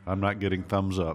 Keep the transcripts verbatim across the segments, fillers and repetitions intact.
I'm not getting thumbs up.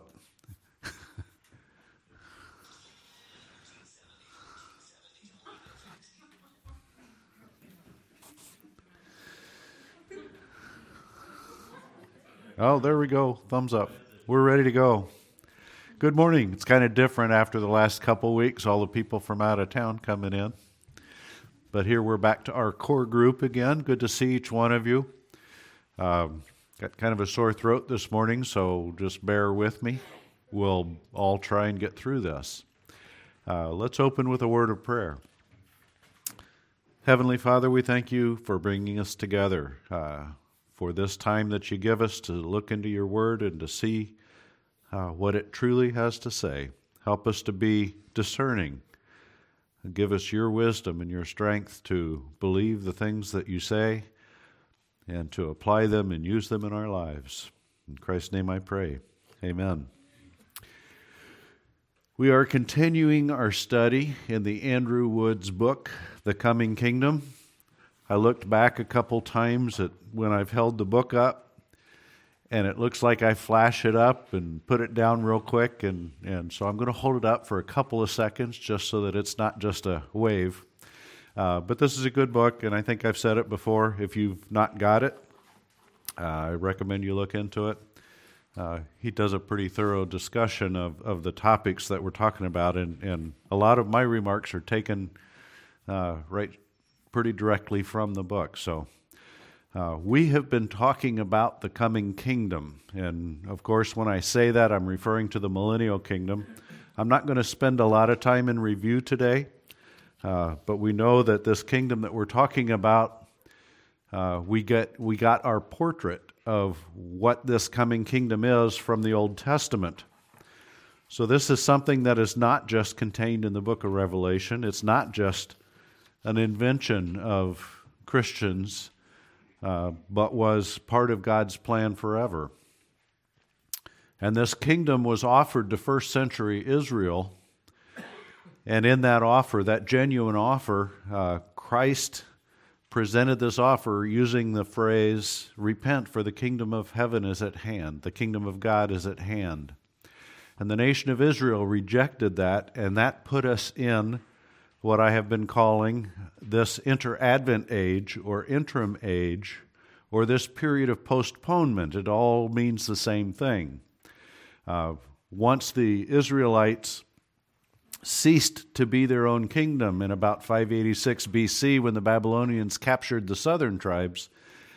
Oh, there we go. Thumbs up. We're ready to go. Good morning. It's kind of different after the last couple weeks, all the people from out of town coming in. But here we're back to our core group again. Good to see each one of you. Um, got kind of a sore throat this morning, so just bear with me. We'll all try and get through this. Uh, let's open with a word of prayer. Heavenly Father, we thank you for bringing us together, uh, for this time that you give us to look into your word and to see uh, what it truly has to say. Help us to be discerning. Give us your wisdom and your strength to believe the things that you say and to apply them and use them in our lives. In Christ's name I pray. Amen. We are continuing our study in the Andrew Woods book, The Coming Kingdom. I looked back a couple times at when I've held the book up, and it looks like I flash it up and put it down real quick, and, and so I'm going to hold it up for a couple of seconds just so that it's not just a wave. Uh, but this is a good book, and I think I've said it before. If you've not got it, uh, I recommend you look into it. Uh, he does a pretty thorough discussion of, of the topics that we're talking about, and, and a lot of my remarks are taken uh, right pretty directly from the book. So uh, we have been talking about the coming kingdom, and of course when I say that I'm referring to the millennial kingdom. I'm not going to spend a lot of time in review today, uh, but we know that this kingdom that we're talking about, uh, we get we got our portrait of what this coming kingdom is from the Old Testament. So this is something that is not just contained in the book of Revelation. It's not just an invention of Christians, uh, but was part of God's plan forever. And this kingdom was offered to first century Israel, and in that offer, that genuine offer, uh, Christ presented this offer using the phrase, "Repent, for the kingdom of heaven is at hand, the kingdom of God is at hand." And the nation of Israel rejected that, and that put us in what I have been calling this inter-Advent age or interim age, or this period of postponement. It all means the same thing. Uh, once the Israelites ceased to be their own kingdom in about five eighty-six B C when the Babylonians captured the southern tribes,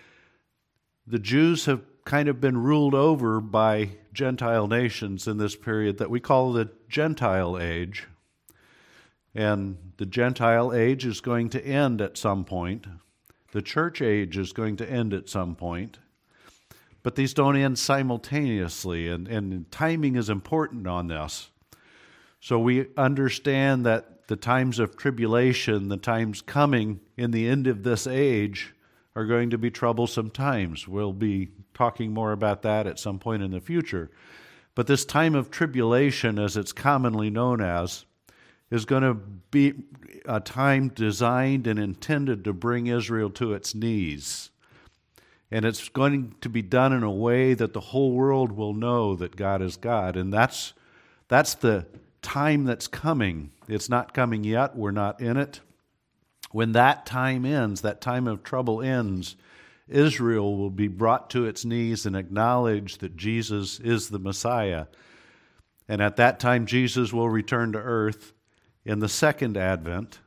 the Jews have kind of been ruled over by Gentile nations in this period that we call the Gentile age. And the Gentile age is going to end at some point. The church age is going to end at some point. But these don't end simultaneously, and, and timing is important on this. So we understand that the times of tribulation, the times coming in the end of this age, are going to be troublesome times. We'll be talking more about that at some point in the future. But this time of tribulation, as it's commonly known as, is going to be a time designed and intended to bring Israel to its knees. And it's going to be done in a way that the whole world will know that God is God. And that's that's the time that's coming. It's not coming yet. We're not in it. When that time ends, that time of trouble ends, Israel will be brought to its knees and acknowledge that Jesus is the Messiah. And at that time, Jesus will return to earth in the second advent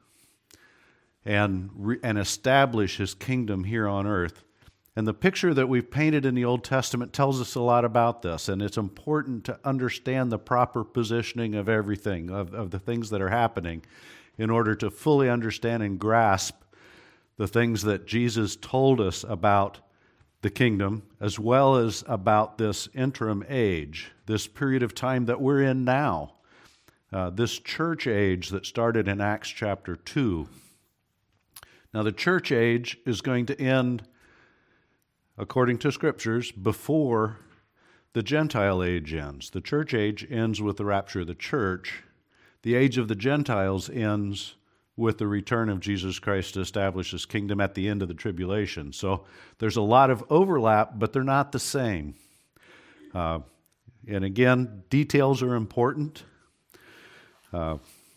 and re- and establish his kingdom here on earth. And the picture that we've painted in the Old Testament tells us a lot about this, and it's important to understand the proper positioning of everything, of, of the things that are happening, in order to fully understand and grasp the things that Jesus told us about the kingdom, as well as about this interim age, this period of time that we're in now. Uh, this church age that started in Acts chapter two. Now, the church age is going to end, according to scriptures, before the Gentile age ends. The church age ends with the rapture of the church. The age of the Gentiles ends with the return of Jesus Christ to establish his kingdom at the end of the tribulation. So there's a lot of overlap, but they're not the same. Uh, And again, details are important. Uh,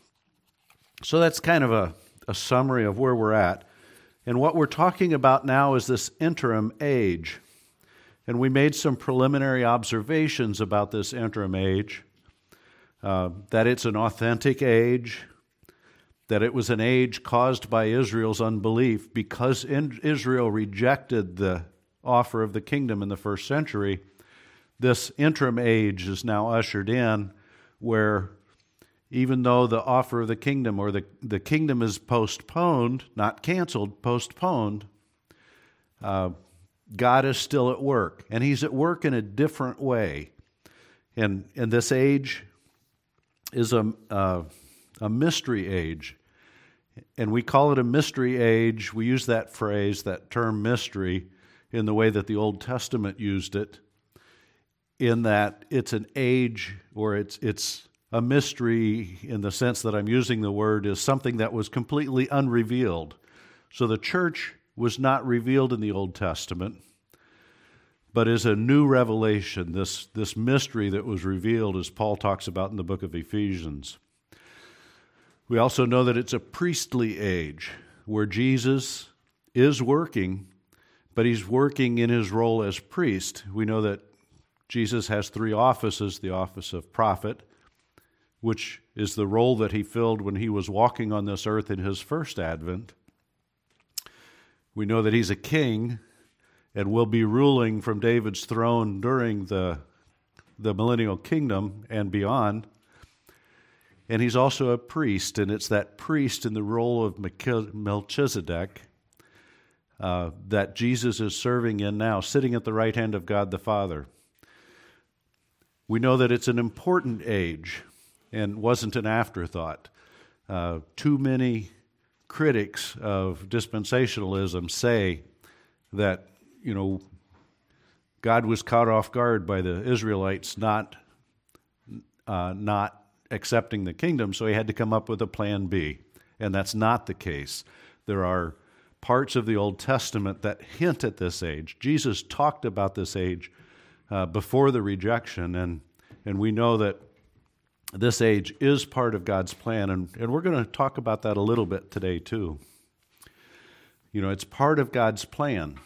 so that's kind of a, a summary of where we're at. And what we're talking about now is this interim age. And we made some preliminary observations about this interim age, uh, that it's an authentic age, that it was an age caused by Israel's unbelief because in Israel rejected the offer of the kingdom in the first century. This interim age is now ushered in where even though the offer of the kingdom or the, the kingdom is postponed, not canceled, postponed, uh, God is still at work. And he's at work in a different way. And, and this age is a, uh, a mystery age. And we call it a mystery age. We use that phrase, that term mystery, in the way that the Old Testament used it, in that it's an age, or it's it's a mystery in the sense that I'm using the word, is something that was completely unrevealed. So the church was not revealed in the Old Testament, but is a new revelation, this, this mystery that was revealed, as Paul talks about in the book of Ephesians. We also know that it's a priestly age, where Jesus is working, but he's working in his role as priest. We know that Jesus has three offices: the office of prophet, which is the role that he filled when he was walking on this earth in his first advent. We know that he's a king and will be ruling from David's throne during the, the millennial kingdom and beyond. And he's also a priest, and it's that priest in the role of Melchizedek uh, that Jesus is serving in now, sitting at the right hand of God the Father. We know that it's an important age and wasn't an afterthought. Uh, too many critics of dispensationalism say that, you know, God was caught off guard by the Israelites not uh, not accepting the kingdom, so he had to come up with a plan B. And that's not the case. There are parts of the Old Testament that hint at this age. Jesus talked about this age uh, before the rejection, and, and we know that this age is part of God's plan, and, and we're going to talk about that a little bit today too. You know, it's part of God's plan.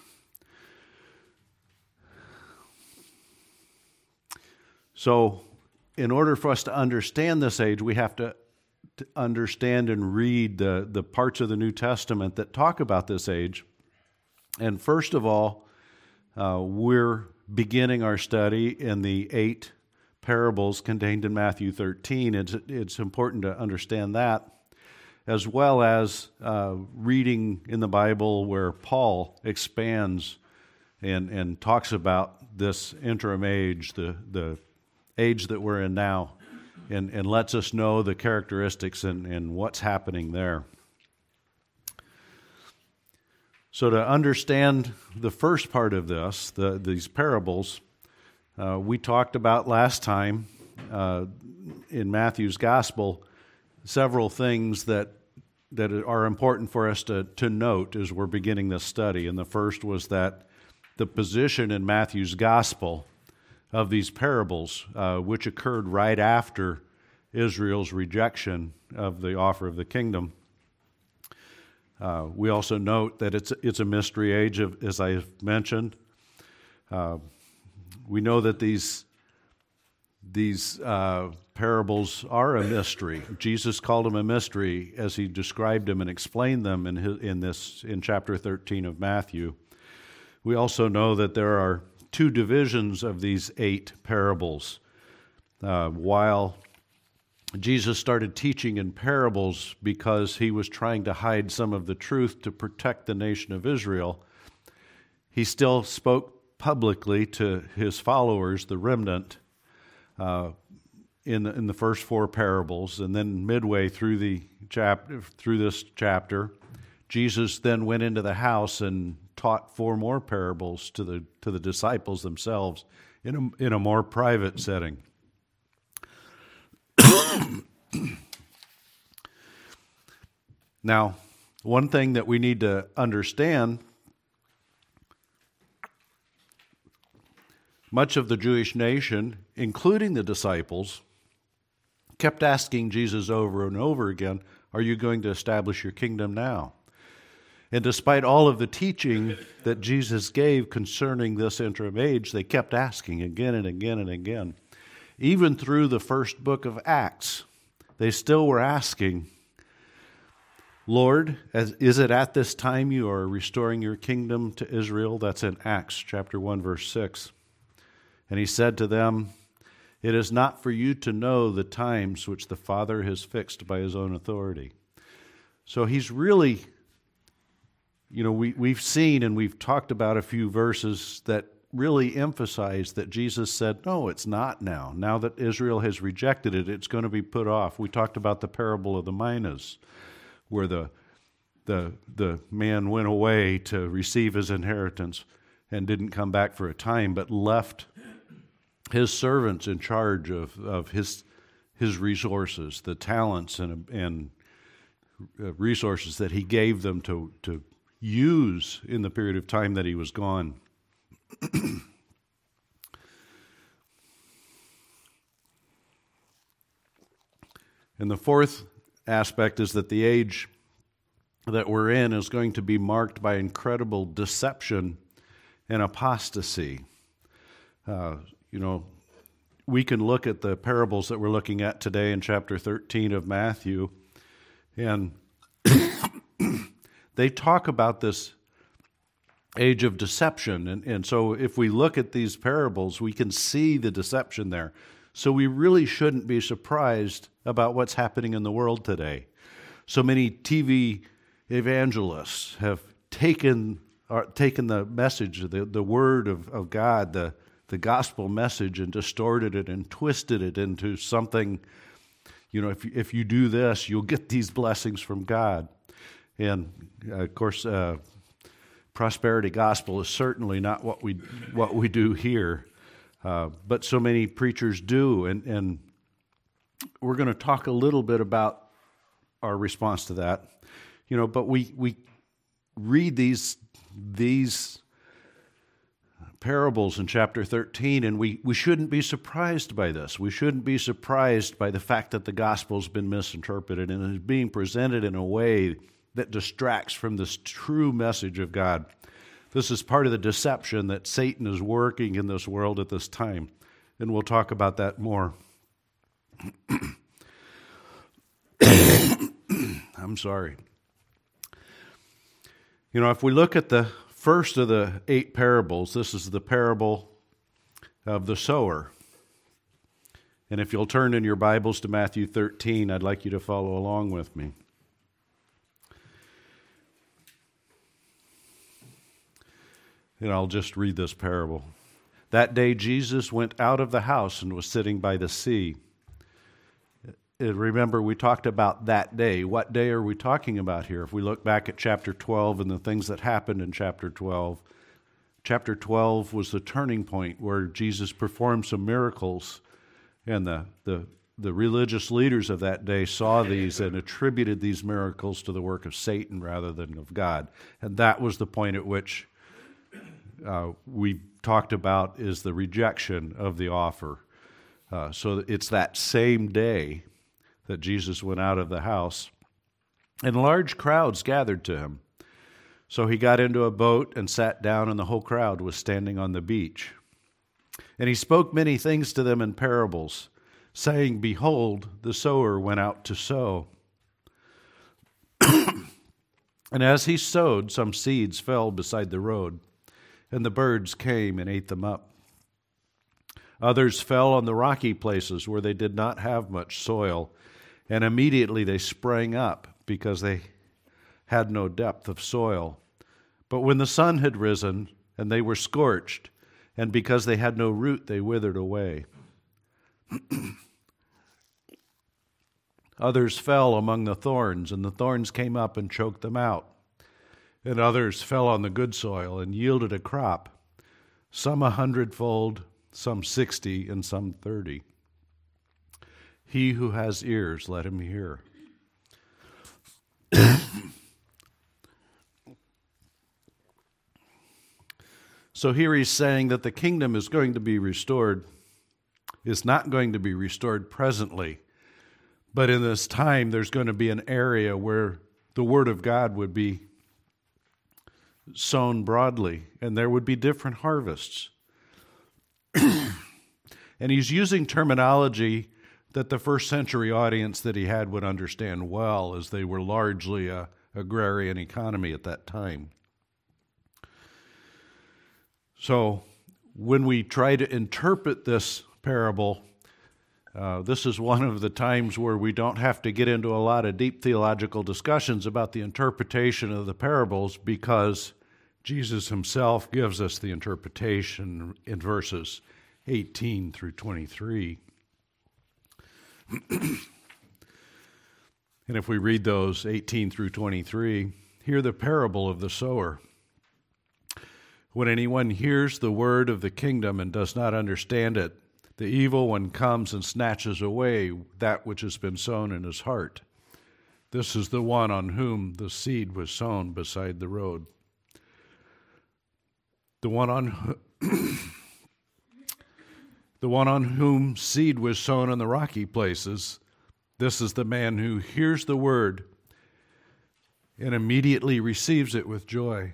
So, in order for us to understand this age, we have to, to understand and read the, the parts of the New Testament that talk about this age. And first of all, uh, we're beginning our study in the eight parables contained in Matthew thirteen. It's, it's important to understand that, as well as uh, reading in the Bible where Paul expands and, and talks about this interim age, the, the age that we're in now, and, and lets us know the characteristics and, and what's happening there. So to understand the first part of this, the, these parables, uh, we talked about last time uh, in Matthew's Gospel several things that that are important for us to, to note as we're beginning this study. And the first was that the position in Matthew's Gospel of these parables, uh, which occurred right after Israel's rejection of the offer of the kingdom. Uh, we also note that it's it's a mystery age, of, as I mentioned. Uh, we know that these these uh, parables are a mystery. Jesus called them a mystery as he described them and explained them in his, in this in chapter thirteen of Matthew. We also know that there are two divisions of these eight parables. Uh, while Jesus started teaching in parables because he was trying to hide some of the truth to protect the nation of Israel, he still spoke publicly to his followers, the remnant, uh, in the, in the first four parables. And then midway through the chapter, through this chapter, Jesus then went into the house and taught four more parables to the to the disciples themselves in a, in a more private setting. Now, one thing that we need to understand much of the Jewish nation, including the disciples, kept asking Jesus over and over again, are you going to establish your kingdom now? And despite all of the teaching that Jesus gave concerning this interim age, they kept asking again and again and again. Even through the first book of Acts, they still were asking, Lord, is it at this time you are restoring your kingdom to Israel? That's in Acts chapter one, verse six. And he said to them, it is not for you to know the times which the Father has fixed by his own authority. So he's really, you know, we, we've seen and we've talked about a few verses that really emphasize that Jesus said, no, it's not now. Now that Israel has rejected it, it's going to be put off. We talked about the parable of the minas, where the the the man went away to receive his inheritance and didn't come back for a time, but left his servants in charge of, of his his resources, the talents and and resources that he gave them to to use in the period of time that he was gone. And the fourth aspect is that the age that we're in is going to be marked by incredible deception and apostasy. Uh, you know, we can look at the parables that we're looking at today in chapter thirteen of Matthew, and they talk about this age of deception. And, and so if we look at these parables, we can see the deception there. So we really shouldn't be surprised about what's happening in the world today. So many T V evangelists have taken or taken the message, the, the word of, of God, the, the gospel message, and distorted it and twisted it into something, you know, if, if you do this, you'll get these blessings from God. And, uh, of course, uh, prosperity gospel is certainly not what we what we do here. Uh, but so many preachers do, and, and we're going to talk a little bit about our response to that. You know, but we we read these these parables in chapter thirteen, and we, we shouldn't be surprised by this. We shouldn't be surprised by the fact that the gospel's been misinterpreted and is being presented in a way that distracts from this true message of God. This is part of the deception that Satan is working in this world at this time, and we'll talk about that more. I'm sorry. You know, if we look at the first of the eight parables, this is the parable of the sower. And if you'll turn in your Bibles to Matthew thirteen, I'd like you to follow along with me. And I'll just read this parable. That day Jesus went out of the house and was sitting by the sea. And remember, we talked about that day. What day are we talking about here? If we look back at chapter twelve and the things that happened in chapter twelve, chapter twelve was the turning point where Jesus performed some miracles, and the, the, the religious leaders of that day saw these and attributed these miracles to the work of Satan rather than of God. And that was the point at which uh, we talked about is the rejection of the offer. Uh, so it's that same day that Jesus went out of the house, and large crowds gathered to him. So he got into a boat and sat down, and the whole crowd was standing on the beach. And he spoke many things to them in parables, saying, Behold, the sower went out to sow. And as he sowed, some seeds fell beside the road, and the birds came and ate them up. Others fell on the rocky places where they did not have much soil, and immediately they sprang up because they had no depth of soil. But when the sun had risen, and they were scorched, and because they had no root, they withered away. Others fell among the thorns, and the thorns came up and choked them out. And others fell on the good soil and yielded a crop, some a hundredfold, some sixty, and some thirty. He who has ears, let him hear. So here he's saying that the kingdom is going to be restored, is not going to be restored presently. But in this time, there's going to be an area where the word of God would be sown broadly, and there would be different harvests. And he's using terminology that the first century audience that he had would understand well, as they were largely a agrarian economy at that time. So when we try to interpret this parable, uh, this is one of the times where we don't have to get into a lot of deep theological discussions about the interpretation of the parables, because Jesus himself gives us the interpretation in verses eighteen through twenty-three. And if we read those eighteen through twenty-three, hear the parable of the sower. When anyone hears the word of the kingdom and does not understand it, the evil one comes and snatches away that which has been sown in his heart. This is the one on whom the seed was sown beside the road. The one on the one on whom seed was sown in the rocky places, this is the man who hears the word and immediately receives it with joy.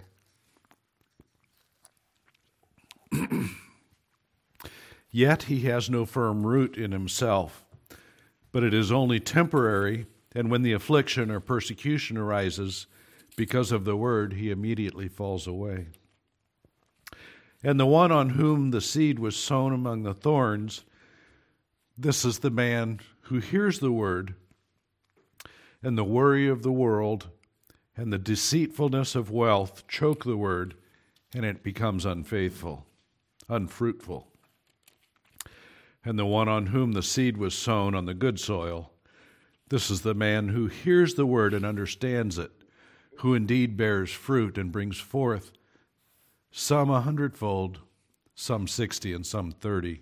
Yet he has no firm root in himself, but it is only temporary, and when the affliction or persecution arises because of the word, he immediately falls away. And the one on whom the seed was sown among the thorns, this is the man who hears the word, and the worry of the world and the deceitfulness of wealth choke the word, and it becomes unfaithful, unfruitful. And the one on whom the seed was sown on the good soil, this is the man who hears the word and understands it, who indeed bears fruit and brings forth some a hundredfold, some sixty, and some thirty.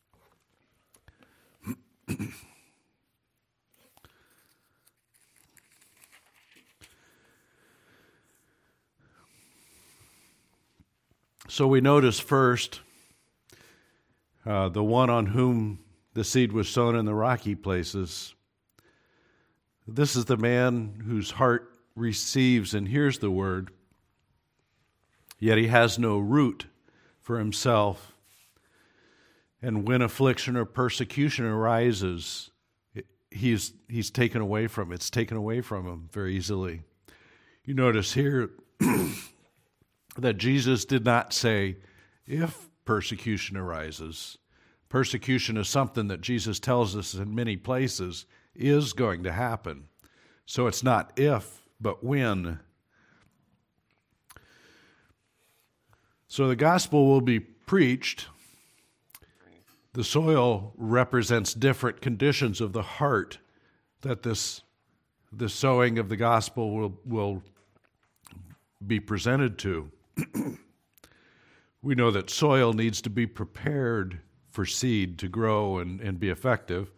So we notice first uh, the one on whom the seed was sown in the rocky places. This is the man whose heart receives and hears the word, yet he has no root for himself. And when affliction or persecution arises, he's, he's taken away from it. It's taken away from him very easily. You notice here that Jesus did not say, if persecution arises. Persecution is something that Jesus tells us in many places is going to happen. So it's not if, but when. So the gospel will be preached. The soil represents different conditions of the heart that this the sowing of the gospel will, will be presented to. We know that soil needs to be prepared for seed to grow and, and be effective.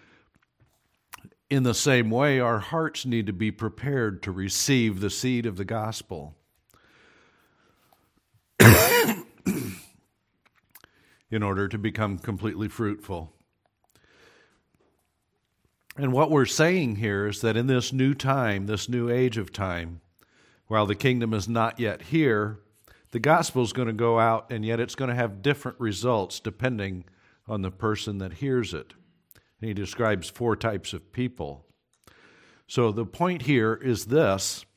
In the same way, our hearts need to be prepared to receive the seed of the gospel in order to become completely fruitful. And what we're saying here is that in this new time, this new age of time, while the kingdom is not yet here, the gospel is going to go out, and yet it's going to have different results depending on the person that hears it. And he describes four types of people. So the point here is this.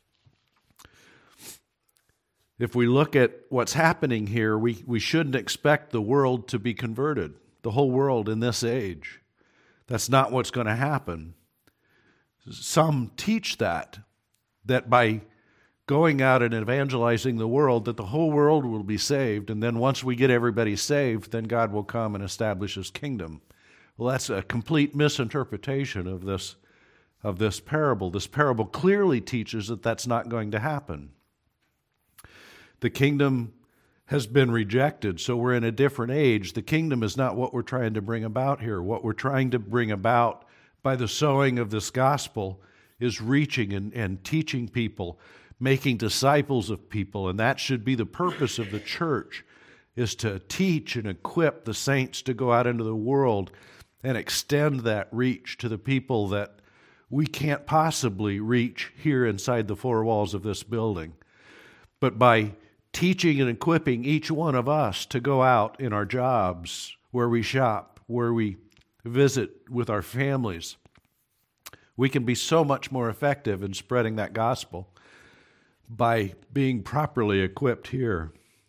If we look at what's happening here, we, we shouldn't expect the world to be converted, the whole world in this age. That's not what's going to happen. Some teach that, that by going out and evangelizing the world, that the whole world will be saved, and then once we get everybody saved, then God will come and establish his kingdom. Well, that's a complete misinterpretation of this, of this parable. This parable clearly teaches that that's not going to happen. The kingdom has been rejected, so we're in a different age. The kingdom is not what we're trying to bring about here. What we're trying to bring about by the sowing of this gospel is reaching and, and teaching people, making disciples of people, and that should be the purpose of the church, is to teach and equip the saints to go out into the world and extend that reach to the people that we can't possibly reach here inside the four walls of this building. But by teaching and equipping each one of us to go out in our jobs, where we shop, where we visit with our families, we can be so much more effective in spreading that gospel by being properly equipped here.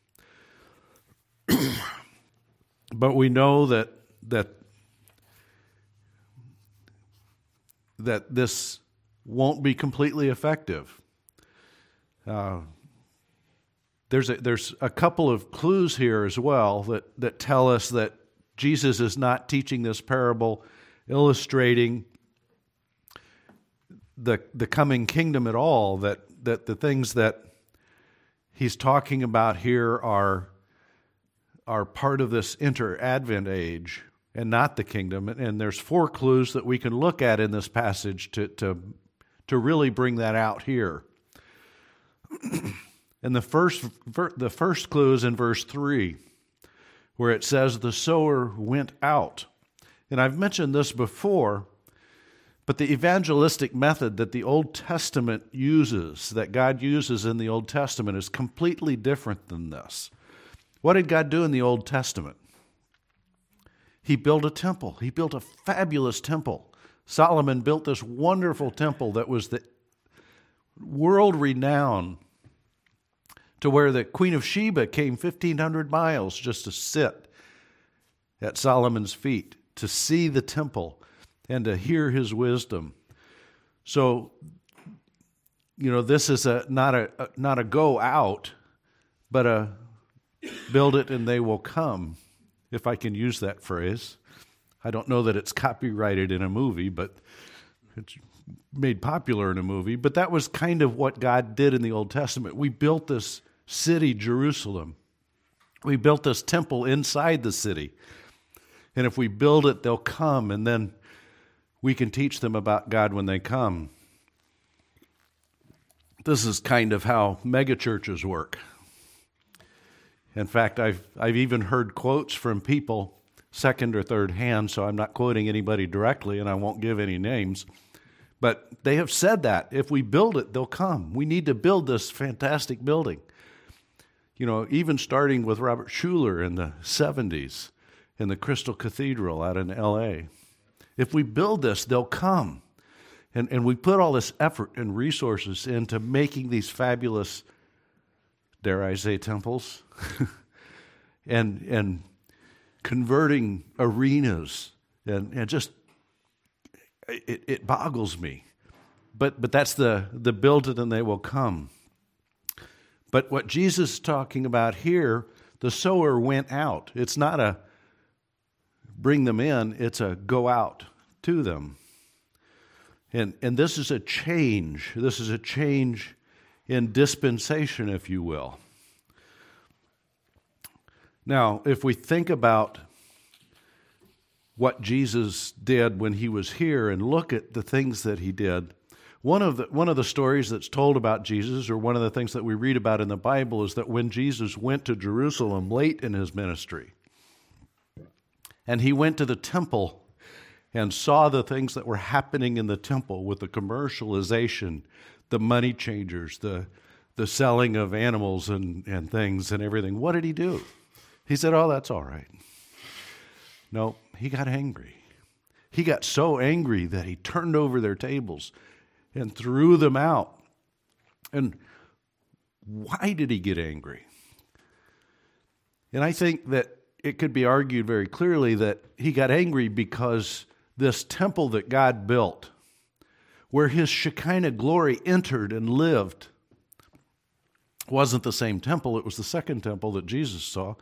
But we know that that that this won't be completely effective. Uh, there's a, there's a couple of clues here as well that, that tell us that Jesus is not teaching this parable illustrating the the coming kingdom at all, that, that the things that he's talking about here are, are part of this inter-Advent age and not the kingdom. And there's four clues that we can look at in this passage to, to, to really bring that out here. And the first, the first clue is in verse three, where it says, the sower went out. And I've mentioned this before, but the evangelistic method that the Old Testament uses, that God uses in the Old Testament, is completely different than this. What did God do in the Old Testament? He built a temple. He built a fabulous temple. Solomon built this wonderful temple that was the world-renowned, to where the Queen of Sheba came fifteen hundred miles just to sit at Solomon's feet, to see the temple and to hear his wisdom. So, you know, this is a not a not a go out, but a build it and they will come, if I can use that phrase. I don't know that it's copyrighted in a movie, but it's made popular in a movie. But that was kind of what God did in the Old Testament. We built this city, Jerusalem. We built this temple inside the city. And if we build it, they'll come, and then we can teach them about God when they come. This is kind of how megachurches work. In fact, I've I've even heard quotes from people, second or third hand, so I'm not quoting anybody directly, and I won't give any names, but they have said that if we build it, they'll come. We need to build this fantastic building. You know, even starting with Robert Schuller in the seventies in the Crystal Cathedral out in L A. If we build this, they'll come. And, and we put all this effort and resources into making these fabulous, dare I say, temples, and and converting arenas, and, and just, it, it boggles me. But but that's the, the build it and they will come. But what Jesus is talking about here, the sower went out. It's not a bring them in, it's a go out to them. And and this is a change. This is a change in dispensation, if you will. Now, if we think about what Jesus did when he was here and look at the things that he did, one of the one of the stories that's told about Jesus, or one of the things that we read about in the Bible, is that when Jesus went to Jerusalem late in his ministry, and he went to the temple and saw the things that were happening in the temple with the commercialization, the money changers, the the selling of animals and, and things and everything. What did he do? He said, oh, that's all right. No, he got angry. He got so angry that he turned over their tables and threw them out. And why did he get angry? And I think that it could be argued very clearly that he got angry because this temple that God built, where his Shekinah glory entered and lived, wasn't the same temple. It was the second temple that Jesus saw.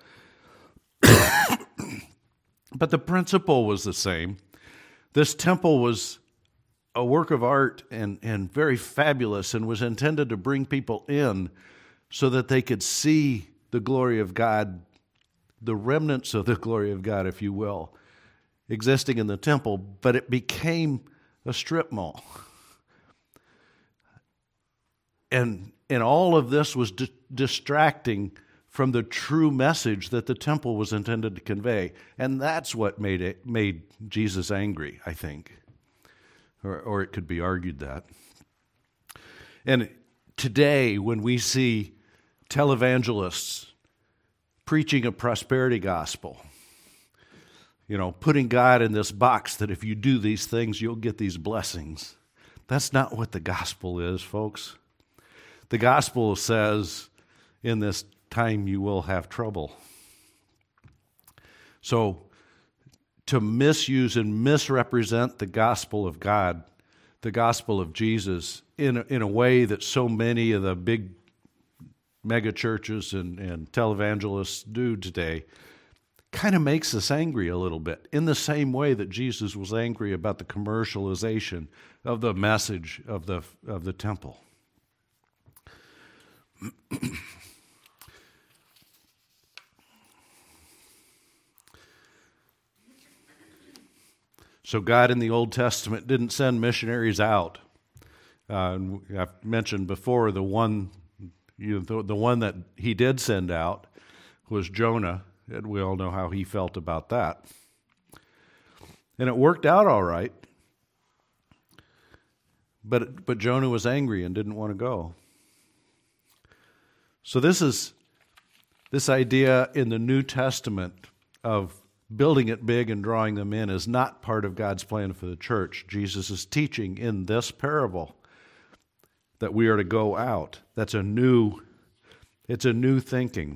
But the principle was the same. This temple was a work of art and, and very fabulous, and was intended to bring people in so that they could see the glory of God, the remnants of the glory of God, if you will, existing in the temple. But it became a strip mall. and and all of this was di- distracting from the true message that the temple was intended to convey. And that's what made it made Jesus angry, I think. Or, or it could be argued that. And today, when we see televangelists preaching a prosperity gospel, you know, putting God in this box that if you do these things, you'll get these blessings. That's not what the gospel is, folks. The gospel says, in this time you will have trouble. So, to misuse and misrepresent the gospel of God, the gospel of Jesus, in a, in a way that so many of the big mega churches and, and televangelists do today, kind of makes us angry a little bit, in the same way that Jesus was angry about the commercialization of the message of the of the temple. So God in the Old Testament didn't send missionaries out. Uh, I've mentioned before the one, you know, the, the one that he did send out was Jonah, and we all know how he felt about that. And it worked out all right, but but Jonah was angry and didn't want to go. So this is this idea in the New Testament of building it big and drawing them in is not part of God's plan for the church. Jesus is teaching in this parable that we are to go out. That's a new, it's a new thinking.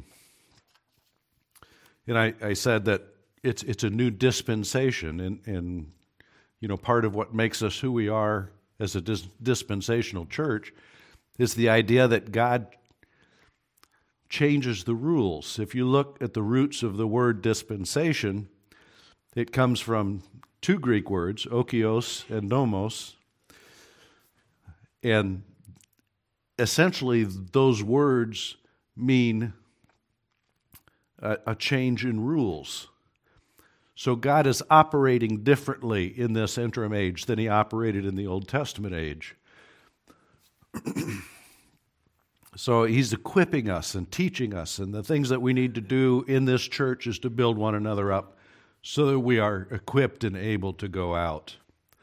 And I, I said that it's it's a new dispensation, and, and you know, part of what makes us who we are as a dis- dispensational church is the idea that God changes the rules. If you look at the roots of the word dispensation, it comes from two Greek words, okios and nomos, and essentially those words mean a, a change in rules. So God is operating differently in this interim age than he operated in the Old Testament age. So he's equipping us and teaching us, and the things that we need to do in this church is to build one another up so that we are equipped and able to go out.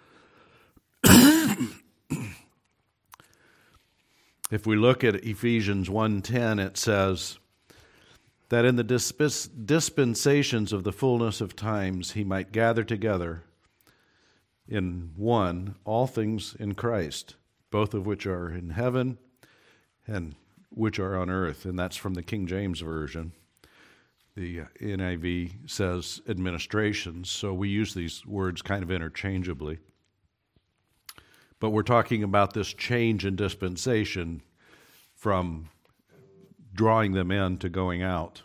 If we look at Ephesians one ten, it says that in the disp- dispensations of the fullness of times he might gather together in one all things in Christ, both of which are in heaven and which are on earth. And that's from the King James Version. The N I V says administrations, so we use these words kind of interchangeably. But we're talking about this change in dispensation from drawing them in to going out.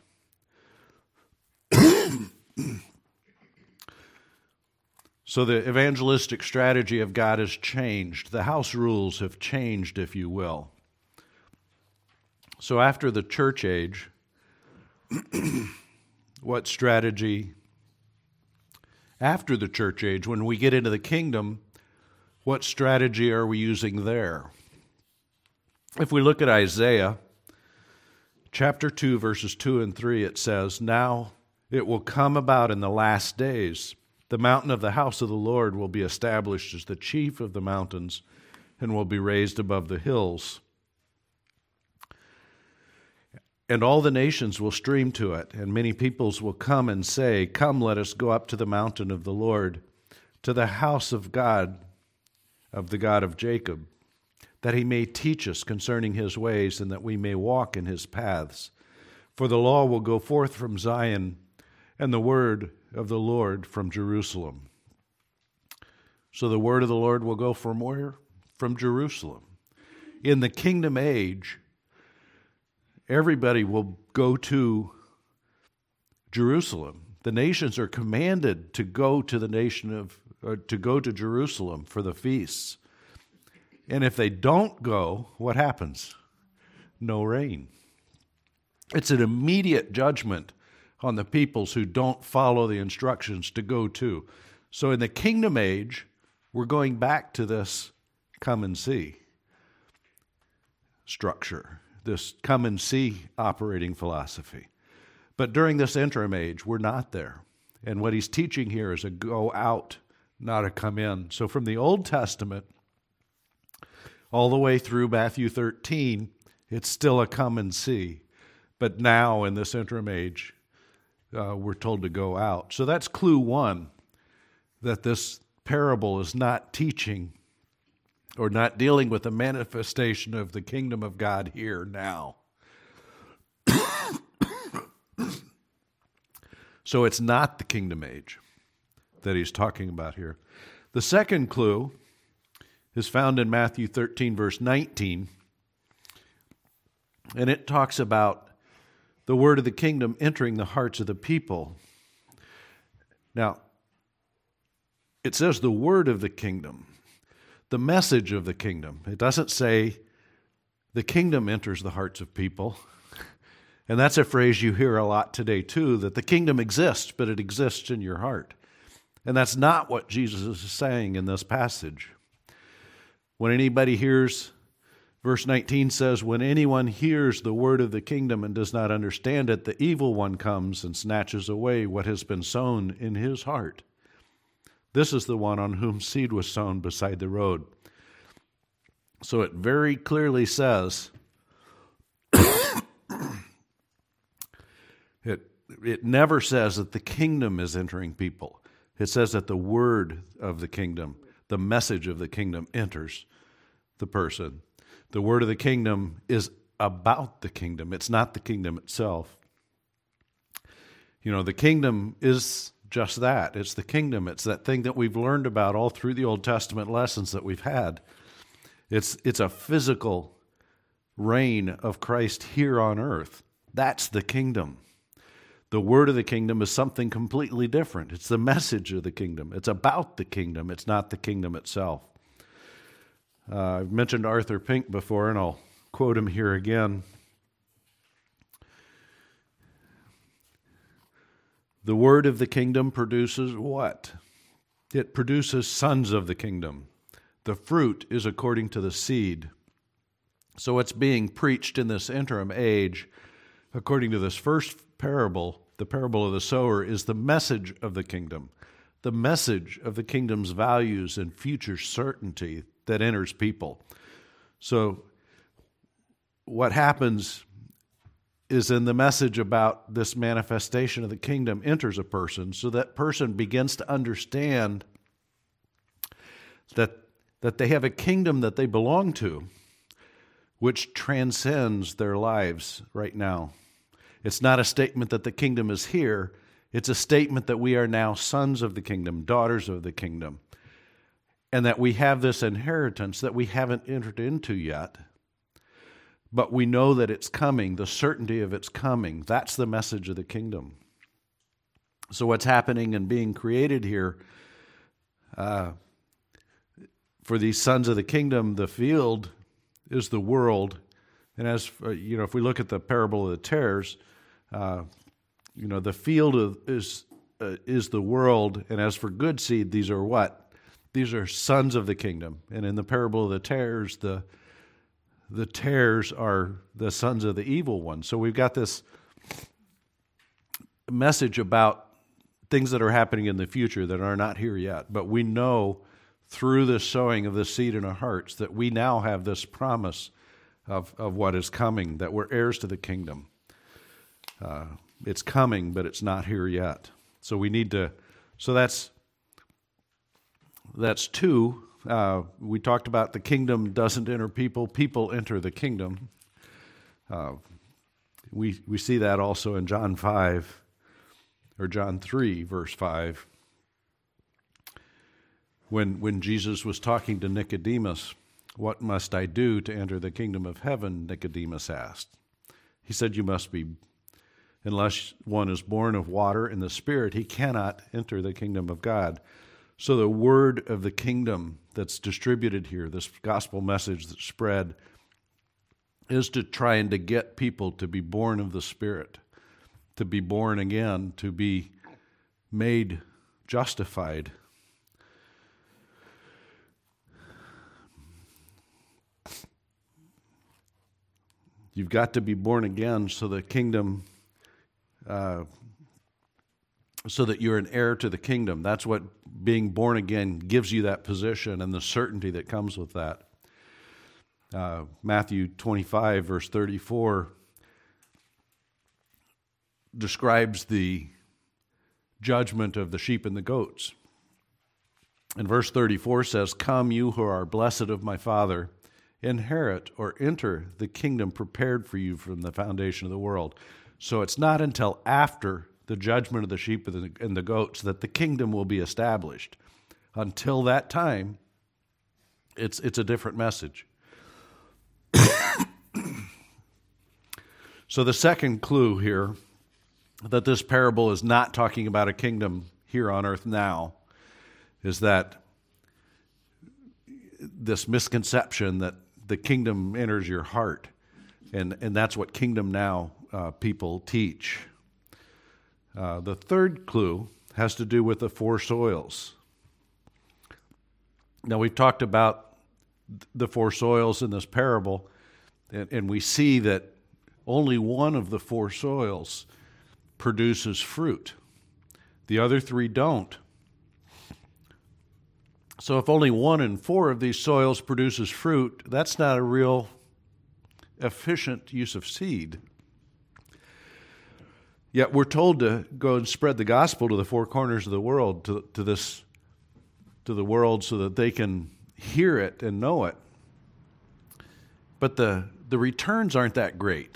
So the evangelistic strategy of God has changed. The house rules have changed, if you will. So after the church age, what strategy? After the church age, when we get into the kingdom, what strategy are we using there? If we look at Isaiah, chapter two, verses two and three, it says, "Now it will come about in the last days, the mountain of the house of the Lord will be established as the chief of the mountains and will be raised above the hills. And all the nations will stream to it, and many peoples will come and say, 'Come, let us go up to the mountain of the Lord, to the house of God, of the God of Jacob, that he may teach us concerning his ways, and that we may walk in his paths. For the law will go forth from Zion, and the word of the Lord from Jerusalem.'" So the word of the Lord will go from where? From Jerusalem. In the kingdom age, everybody will go to Jerusalem. The nations are commanded to go to the nation of, or to go to Jerusalem for the feasts. And if they don't go, what happens? No rain. It's an immediate judgment on the peoples who don't follow the instructions to go to. So in the kingdom age, we're going back to this come and see. structure, this come and see operating philosophy. But during this interim age, we're not there. And what he's teaching here is a go out, not a come in. So from the Old Testament all the way through Matthew thirteen, it's still a come and see. But now in this interim age, uh, we're told to go out. So that's clue one, that this parable is not teaching or not dealing with the manifestation of the kingdom of God here now. So it's not the kingdom age that he's talking about here. The second clue is found in Matthew thirteen, verse nineteen, and it talks about the word of the kingdom entering the hearts of the people. Now, it says the word of the kingdom, the message of the kingdom. It doesn't say the kingdom enters the hearts of people. And that's a phrase you hear a lot today too, that the kingdom exists, but it exists in your heart. And that's not what Jesus is saying in this passage. When anybody hears, verse nineteen says, when anyone hears the word of the kingdom and does not understand it, the evil one comes and snatches away what has been sown in his heart. This is the one on whom seed was sown beside the road. So it very clearly says, it, it never says that the kingdom is entering people. It says that the word of the kingdom, the message of the kingdom enters the person. The word of the kingdom is about the kingdom. It's not the kingdom itself. You know, the kingdom is just that. It's the kingdom. It's that thing that we've learned about all through the Old Testament lessons that we've had. It's, it's a physical reign of Christ here on earth. That's the kingdom. The word of the kingdom is something completely different. It's the message of the kingdom. It's about the kingdom. It's not the kingdom itself. Uh, I've mentioned Arthur Pink before, and I'll quote him here again. The word of the kingdom produces what? It produces sons of the kingdom. The fruit is according to the seed. So what's being preached in this interim age, according to this first parable, the parable of the sower, is the message of the kingdom, the message of the kingdom's values and future certainty that enters people. So what happens is in the message about this manifestation of the kingdom enters a person, so that person begins to understand that, that they have a kingdom that they belong to, which transcends their lives right now. It's not a statement that the kingdom is here. It's a statement that we are now sons of the kingdom, daughters of the kingdom, and that we have this inheritance that we haven't entered into yet. But we know that it's coming, the certainty of its coming. That's the message of the kingdom. So what's happening and being created here, uh, for these sons of the kingdom, the field is the world. And as, uh, you know, if we look at the parable of the tares, uh, you know, the field is, uh, is the world. And as for good seed, these are what? These are sons of the kingdom. And in the parable of the tares, the The tares are the sons of the evil one. So we've got this message about things that are happening in the future that are not here yet. But we know through the sowing of the seed in our hearts that we now have this promise of, of what is coming, that we're heirs to the kingdom. Uh, it's coming, but it's not here yet. So we need to, so that's, that's two. Uh, we talked about the kingdom doesn't enter people, people enter the kingdom. Uh, we we see that also in John five, or John three, verse five. When, when Jesus was talking to Nicodemus, what must I do to enter the kingdom of heaven, Nicodemus asked. He said, you must be, unless one is born of water and the Spirit, he cannot enter the kingdom of God. So the word of the kingdom that's distributed here, this gospel message that's spread, is to try and to get people to be born of the Spirit, to be born again, to be made justified. You've got to be born again so the kingdom, uh, so that you're an heir to the kingdom. That's what being born again gives you, that position and the certainty that comes with that. Uh, Matthew twenty-five, verse thirty-four, describes the judgment of the sheep and the goats. And verse thirty-four says, "Come, you who are blessed of my Father, inherit or enter the kingdom prepared for you from the foundation of the world." So it's not until after the judgment of the sheep and the, and the goats that the kingdom will be established. Until that time, it's it's a different message. So the second clue here, that this parable is not talking about a kingdom here on earth now, is that this misconception that the kingdom enters your heart, and, and that's what kingdom now uh, people teach. Uh, the third clue has to do with the four soils. Now, we've talked about the four soils in this parable, and, and we see that only one of the four soils produces fruit. The other three don't. So if only one in four of these soils produces fruit, that's not a real efficient use of seed. Yet we're told to go and spread the gospel to the four corners of the world, to, to this, to the world, so that they can hear it and know it. But the, the returns aren't that great.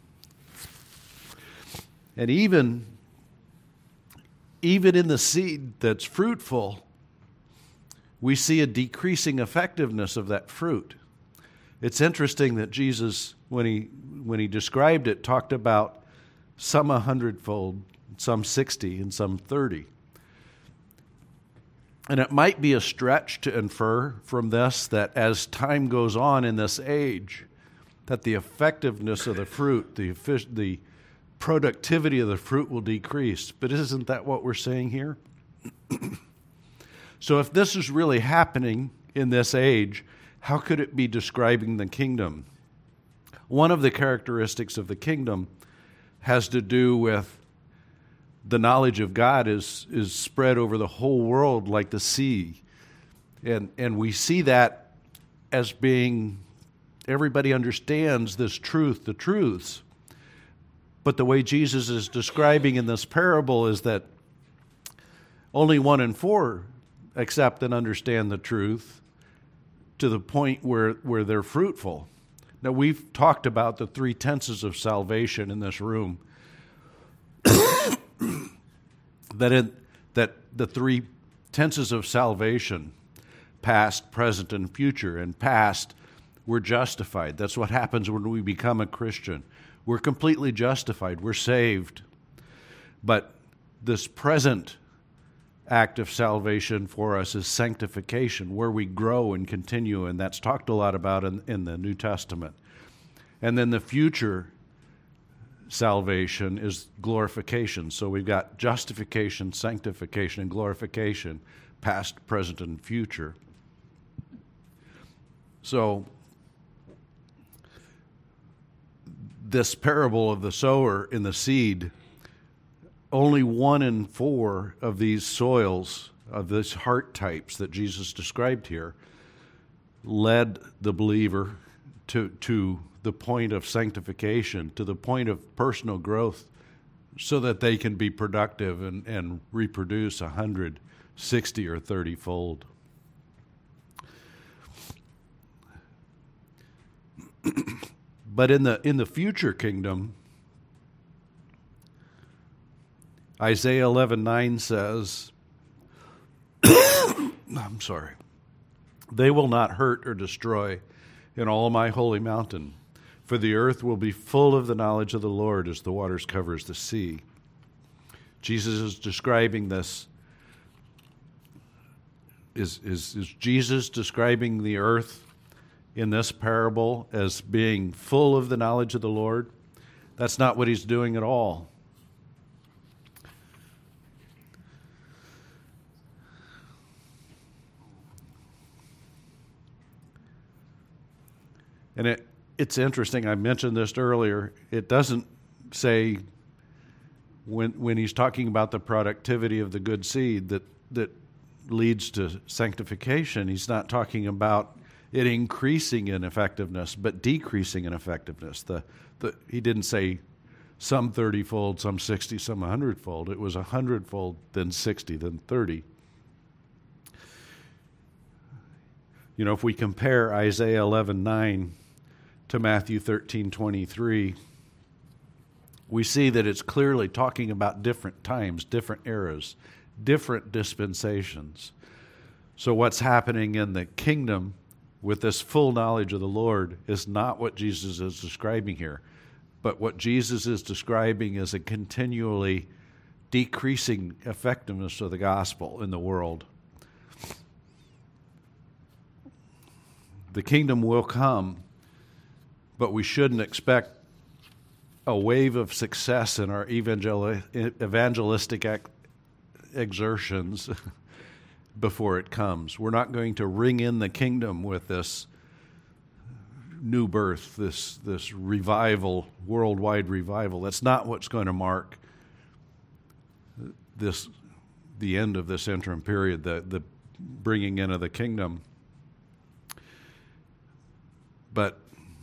And even, even in the seed that's fruitful, we see a decreasing effectiveness of that fruit. It's interesting that Jesus, when he when he described it, talked about some a hundredfold, some sixty, and some thirty. And it might be a stretch to infer from this that as time goes on in this age, that the effectiveness of the fruit, the the productivity of the fruit will decrease. But isn't that what we're saying here? So if this is really happening in this age, how could it be describing the kingdom? One of the characteristics of the kingdom has to do with the knowledge of God is, is spread over the whole world like the sea. And, and we see that as being, everybody understands this truth, the truths. But the way Jesus is describing in this parable is that only one in four accept and understand the truth to the point where, where they're fruitful. Now, we've talked about the three tenses of salvation in this room. that, in, that the three tenses of salvation, past, present, and future. And past, we're justified. That's what happens when we become a Christian. We're completely justified. We're saved. But this present act of salvation for us is sanctification, where we grow and continue, and that's talked a lot about in, in the New Testament. And then the future salvation is glorification. So we've got justification, sanctification, and glorification, past, present, and future. So this parable of the sower and the seed, only one in four of these soils, of these heart types that Jesus described here, led the believer to, to the point of sanctification, to the point of personal growth, so that they can be productive and, and reproduce a hundred, sixty, or thirty fold. But in the in the future kingdom, Isaiah eleven nine says, I'm sorry, they will not hurt or destroy in all my holy mountain, for the earth will be full of the knowledge of the Lord as the waters covers the sea. Jesus is describing this. Is, is, is Jesus describing the earth in this parable as being full of the knowledge of the Lord? That's not what he's doing at all. And it it's interesting. I mentioned this earlier. It doesn't say when when he's talking about the productivity of the good seed that that leads to sanctification. He's not talking about it increasing in effectiveness, but decreasing in effectiveness. The the he didn't say some thirty-fold, some sixty, some one hundred-fold. It was one hundred-fold, then sixty, then thirty. You know, if we compare Isaiah eleven nine to Matthew thirteen twenty-three, we see that it's clearly talking about different times, different eras, different dispensations. So what's happening in the kingdom with this full knowledge of the Lord is not what Jesus is describing here. But what Jesus is describing is a continually decreasing effectiveness of the gospel in the world. The kingdom will come, but we shouldn't expect a wave of success in our evangel- evangelistic ex- exertions before it comes. We're not going to ring in the kingdom with this new birth, this this revival, worldwide revival. That's not what's going to mark this the end of this interim period, the the bringing in of the kingdom. But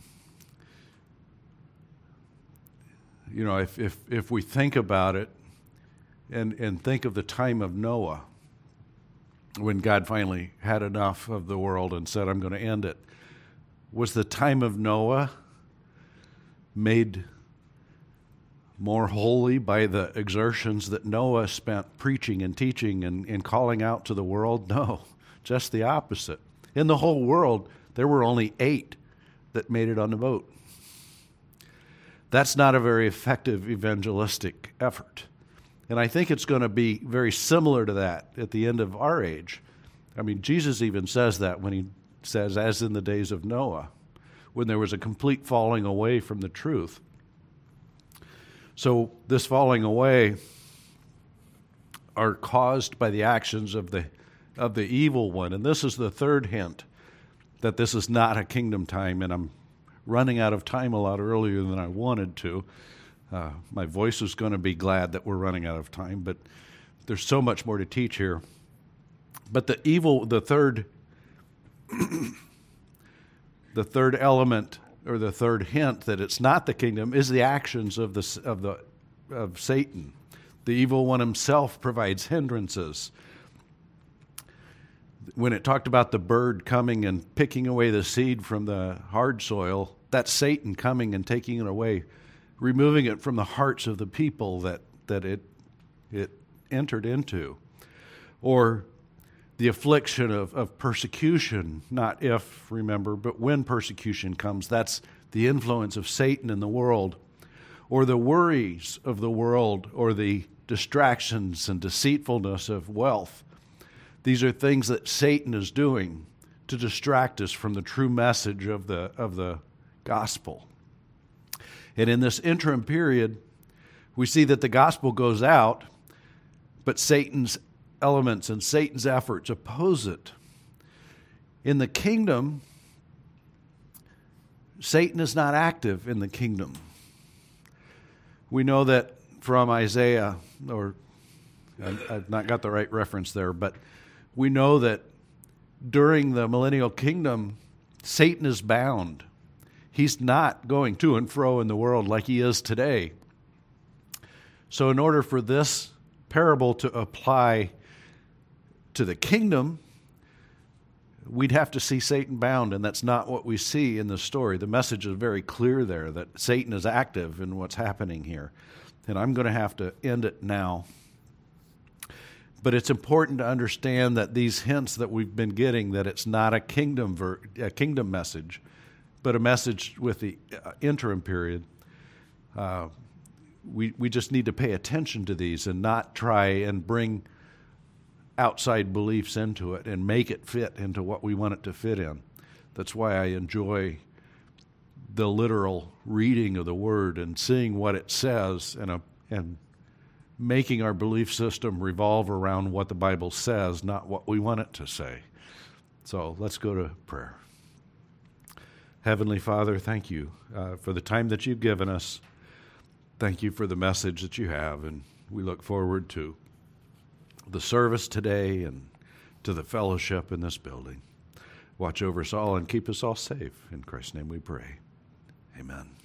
you know, if if if we think about it, and and think of the time of Noah, when God finally had enough of the world and said, "I'm going to end it." Was the time of Noah made more holy by the exertions that Noah spent preaching and teaching and, and calling out to the world? No, just the opposite. In the whole world, there were only eight that made it on the boat. That's not a very effective evangelistic effort. And I think it's going to be very similar to that at the end of our age. I mean, Jesus even says that when he says, as in the days of Noah, when there was a complete falling away from the truth. So this falling away are caused by the actions of the of the evil one. And this is the third hint that this is not a kingdom time, and I'm running out of time a lot earlier than I wanted to. Uh, my voice is going to be glad that we're running out of time, but there's so much more to teach here. But the evil, the third the third element or the third hint that it's not the kingdom is the actions of the of the of Satan. The evil one himself provides hindrances. When it talked about the bird coming and picking away the seed from the hard soil, that's Satan coming and taking it away, removing it from the hearts of the people that that it it entered into. Or the affliction of, of persecution, not if, remember, but when persecution comes. That's the influence of Satan in the world. Or the worries of the world, or the distractions and deceitfulness of wealth. These are things that Satan is doing to distract us from the true message of the of the gospel. And in this interim period, we see that the gospel goes out, but Satan's elements and Satan's efforts oppose it. In the kingdom, Satan is not active in the kingdom. We know that from Isaiah, or I've not got the right reference there, but we know that during the millennial kingdom, Satan is bound. He's not going to and fro in the world like he is today. So in order for this parable to apply to the kingdom, we'd have to see Satan bound, and that's not what we see in the story. The message is very clear there that Satan is active in what's happening here. And I'm going to have to end it now. But it's important to understand that these hints that we've been getting, that it's not a kingdom ver- a kingdom message, but a message with the uh, interim period. Uh, we we just need to pay attention to these and not try and bring outside beliefs into it and make it fit into what we want it to fit in. That's why I enjoy the literal reading of the Word and seeing what it says and a, and making our belief system revolve around what the Bible says, not what we want it to say. So let's go to prayer. Heavenly Father, thank you uh, for the time that you've given us. Thank you for the message that you have, and we look forward to the service today and to the fellowship in this building. Watch over us all and keep us all safe. In Christ's name we pray. Amen.